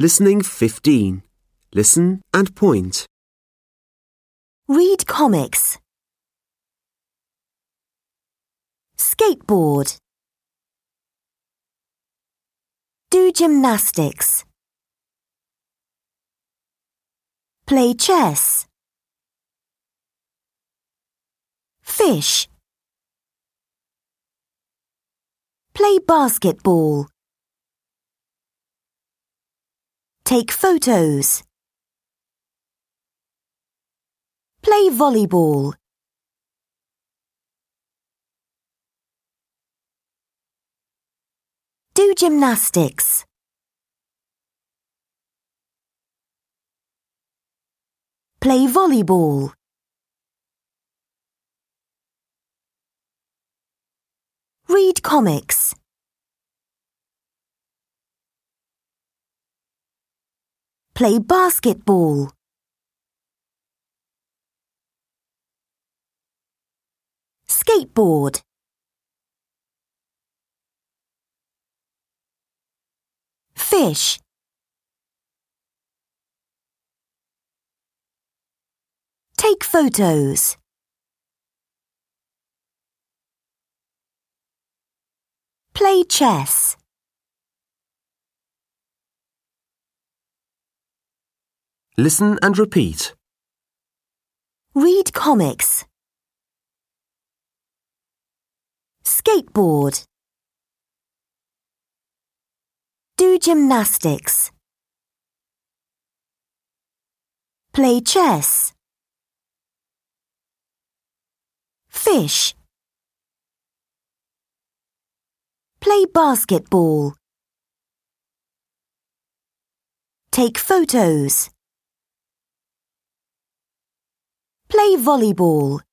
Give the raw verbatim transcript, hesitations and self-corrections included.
Listening fifteen. Listen and point. Read comics. Skateboard. Do gymnastics. Play chess. Fish. Play basketball. Take photos. Play volleyball. Do gymnastics. Play volleyball. Read comics. Play basketball. Skateboard. Fish. Take photos. Play chess. Listen and repeat. Read comics. Skateboard. Do gymnastics. Play chess. Fish. Play basketball. Take photos. Play volleyball.